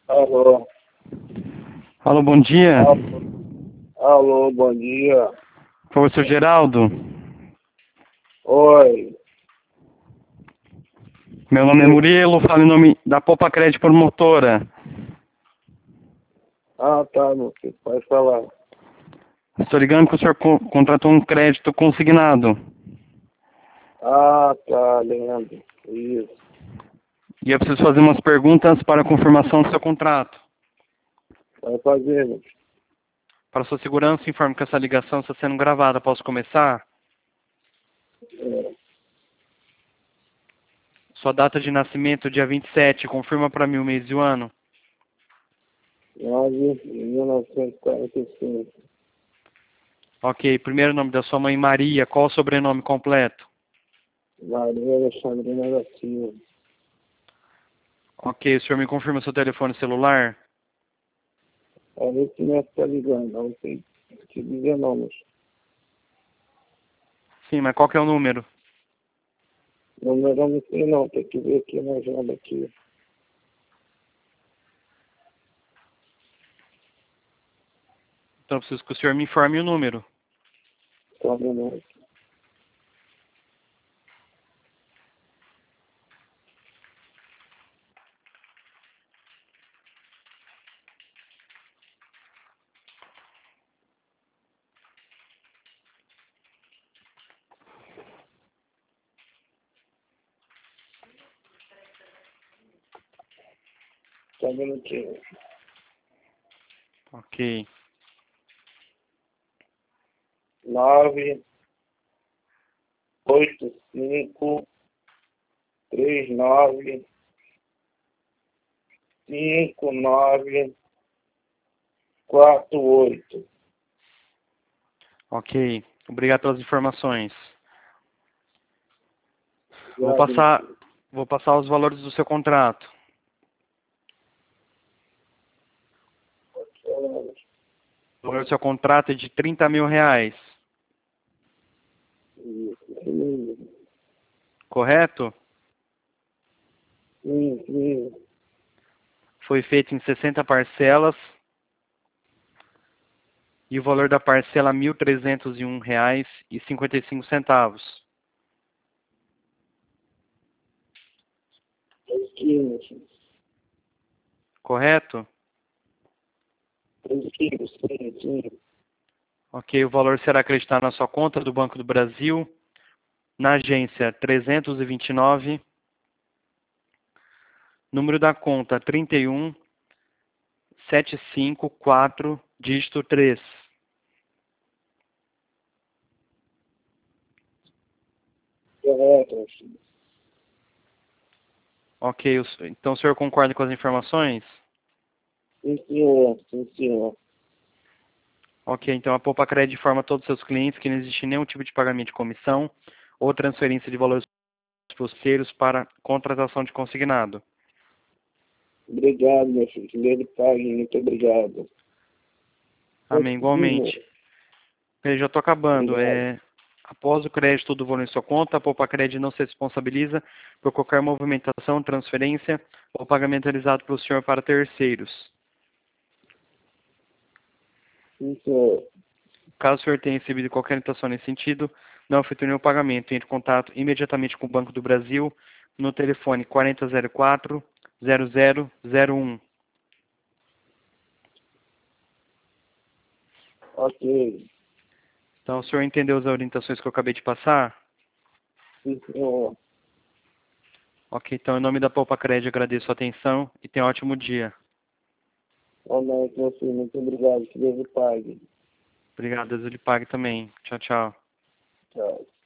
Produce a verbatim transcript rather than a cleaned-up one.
Alô, Alô, bom dia. alô, alô, bom dia. Professor Geraldo. Oi, Meu nome é diga. Murilo, falo em nome da Popa Crédito Promotora. Ah, tá, meu filho, pode falar. Estou ligando que o senhor co- contratou um crédito consignado. Ah, tá, lembro. Isso. E eu preciso fazer umas perguntas para a confirmação do seu contrato. Vai fazer, meu filho. Para sua segurança, informo que essa ligação está sendo gravada. Posso começar? É, Sua data de nascimento, dia vinte e sete. Confirma para mim o mês e o ano. nove de mil novecentos e quarenta e cinco. Ok. Primeiro nome da sua mãe, Maria. Qual o sobrenome completo? Maria Alexandrina da Silva. Ok. O senhor me confirma seu telefone celular? É esse que me está ligando, não sei o que dizer não, mas Sim, mas qual que é o número? número eu não sei não, tem que ver aqui na agenda aqui. Então eu preciso que o senhor me informe o número. Só um minuto. Só um minutinho. Ok. Nove, oito, cinco, três, nove, cinco, nove, quatro, oito. Ok. Obrigado pelas informações. Vou Obrigado, meu passar, filho. vou passar os valores do seu contrato. O valor do seu contrato é de trinta mil reais. Sim, Correto? sim, sim. Foi feito em sessenta parcelas. E o valor da parcela mil trezentos e um reais e cinquenta e cinco centavos. Três quilos, Correto? três quilos, sim, sim. Ok. O valor será acreditado na sua conta do Banco do Brasil, na agência trezentos e vinte e nove, número da conta trinta e um, setecentos e cinquenta e quatro, dígito três. Correto, meu filho. Ok. o s- Então o senhor concorda com as informações? Sim, senhor, sim, senhor. Ok, então a Poupa Cred informa a todos os seus clientes que não existe nenhum tipo de pagamento de comissão ou transferência de valores financeiros para contratação de consignado. Obrigado, meu filho. Que Deus lhe pague. Muito obrigado. Amém, igualmente. Eu já estou acabando. Obrigado. É, após o crédito do valor em sua conta, a Poupa Cred não se responsabiliza por qualquer movimentação, transferência ou pagamento realizado pelo senhor para terceiros. Sim, senhor. Caso o senhor tenha recebido qualquer orientação nesse sentido, não efetue nenhum pagamento. Entre em contato imediatamente com o Banco do Brasil no telefone quarenta zero quatro, zero zero zero um. Ok. Então, o senhor entendeu as orientações que eu acabei de passar? Sim, senhor. Ok, então, em nome da Poupa Cred, agradeço a atenção e tenha um ótimo dia. Amém, meu filho. Muito obrigado. Que Deus lhe pague. Obrigado, Deus lhe pague também. Tchau, tchau. Tchau.